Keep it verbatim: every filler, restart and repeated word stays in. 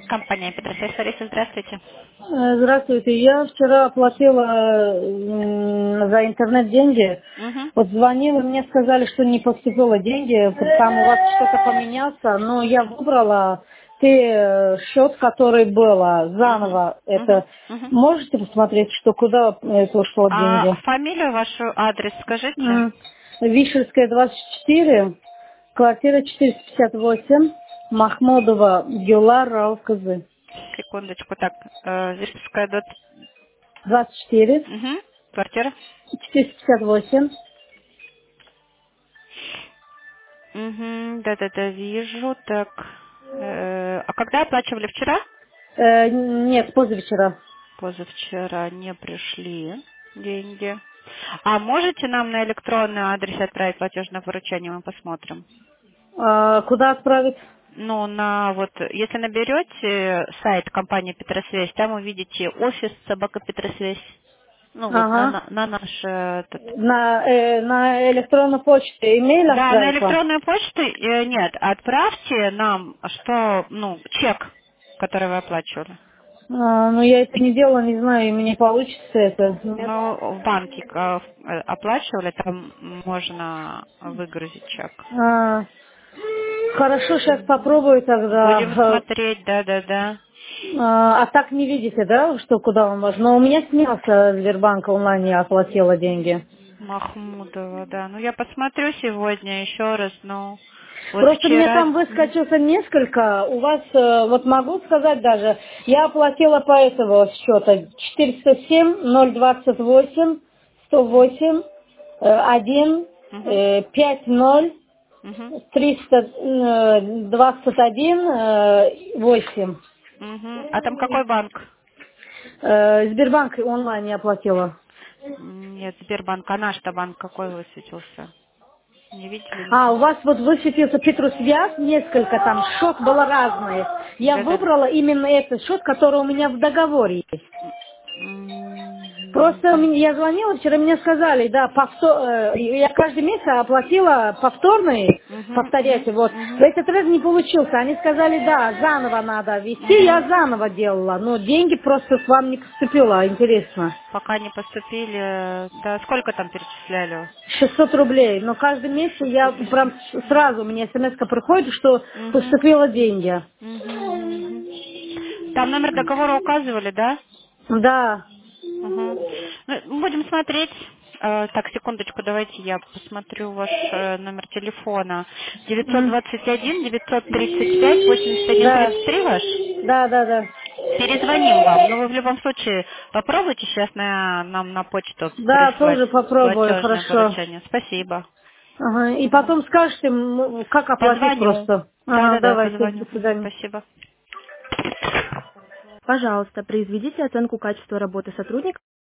Компания Петросвязь, Лариса, здравствуйте. Э, Здравствуйте. Я вчера оплатила м, за интернет деньги. Угу. Вот звонила, мне сказали, что не поступило деньги, там у вас что-то поменялся, но я выбрала те э, счет, который был Угу. заново. Угу. Это Угу. можете посмотреть, что куда это ушло А деньги? фамилию вашу, адрес скажите. М. Вишерская, двадцать четыре, квартира четыреста пятьдесят восемь, Махмудова, Гюлар, Рауказы. Секундочку, так, э, Вишерская, дот. двадцать четыре, Угу. Квартира. четыреста пятьдесят восемь. Угу. Да-да-да, вижу, так. Э, а когда оплачивали вчера? Э, нет, позавчера. Позавчера не пришли деньги. А можете нам на электронный адрес отправить платежное поручение, мы посмотрим? А, куда отправить? Ну, на вот, если наберете сайт компании Петросвязь, там увидите офис собака Петросвязь. Ну, вот на, Ага. на, на наш э, этот. На, э, на электронную почту имейл Да, на отправить вам? электронную почту э, нет, отправьте нам, что, ну, чек, который вы оплачивали. А, ну, я это не делала, не знаю, и мне получится это. Нет. Ну, в банке э, э, оплачивали, там можно выгрузить чек. А, хорошо, сейчас Мгм. попробую Будем тогда. смотреть, да-да-да. А, а так не видите, да, что куда он может? Но у меня снялся Сбербанк онлайн, я оплатила деньги. Махмудова, да. Ну, я посмотрю сегодня еще раз, ну, вот Просто мне вчера... там Мгм. выскочился несколько. У вас, э, вот могу сказать даже, я оплатила по этого счета четыреста семь ноль двадцать восемь сто восемь один Мгм. пять ноль Мгм. триста двадцать один восемь. Мгм. А там какой банк? Э, Сбербанк онлайн я оплатила. М, Нет, Сбербанк. А наш-то банк какой высветился? Не видели А, у ничего? вас вот высветился Петросвязь, несколько там счет было разные. Я Да-да. выбрала именно этот счет, который у меня в договоре есть. Просто Мгм. мне- я звонила вчера, мне сказали, да, повтор, э, я каждый месяц оплатила повторный, Мгм. повторять, Мгм. вот. В Мгм. этот раз не получился. Они сказали, да, заново надо ввести, я Мгм. заново делала, но деньги просто к вам не поступило, интересно. Пока не поступили. Да, сколько там перечисляли? шестьсот рублей, но каждый месяц шестьсот я рублей. прям с- сразу, мне смс приходит, что Мгм. поступило деньги. Мгм. Мгм. Там номер договора указывали, да? Да, Мгм. Ну, будем смотреть. Э, Так, секундочку, давайте я посмотрю ваш э, номер телефона. девятьсот М. двадцать один девятьсот тридцать пять восемьдесят один да, тридцать три ваш? да, да, да. Перезвоним вам. Но вы в любом случае попробуйте сейчас на, нам на почту Да, прислать тоже попробую, платежное хорошо. поручение. Спасибо. Ага, и Мгм. потом скажете, м, как оплатить Позвоню. просто. Ага, Да-да-да, давайте, до позвоню. Мгм. свидания. Спасибо. Пожалуйста, произведите оценку качества работы сотрудника.